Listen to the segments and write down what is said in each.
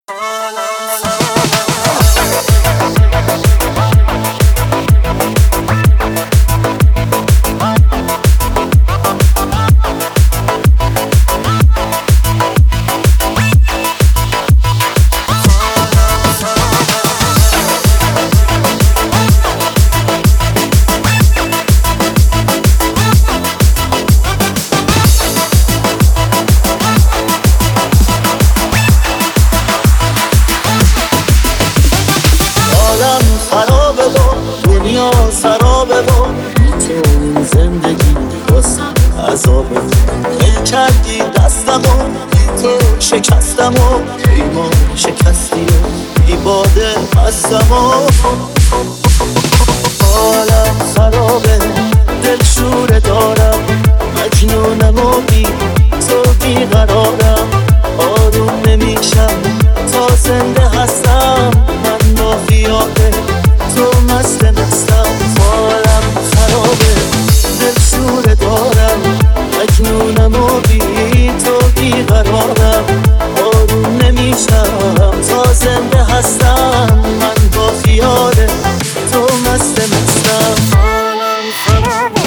سرابه با تو این زندگی واسه عذابه ول کردی دستمو بی تو شکستمو ایمان شکستی و بی باده هستمو حالم خرابه دل شوره دارم مجنونم و بی تو بیقرارم آروم نمیشم تا زنده هستم من با خیاله تو مستم حالم خرابه دل شوره دارم مجنونم و بی تو بیقرارم آروم نمیشم تا زنده هستم من با خیاله تو مستم حالم خرابه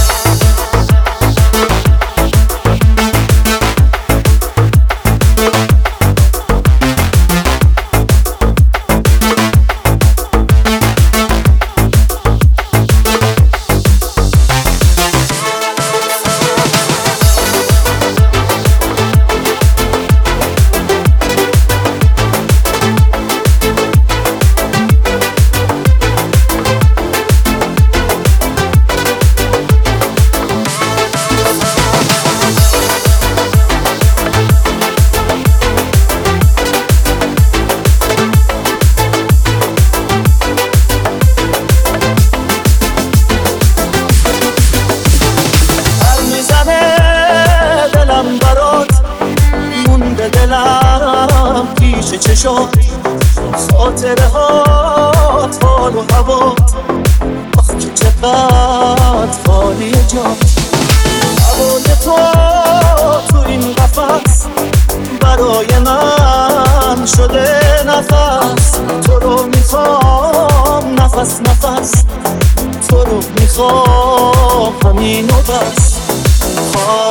دلم پیش چشات خاطره هات حال و هوات آخ که چقدر خالی جات هوای تو این قفس برای من شده نفس تو رو میخوام نفس نفس تو رو میخوام همین و بس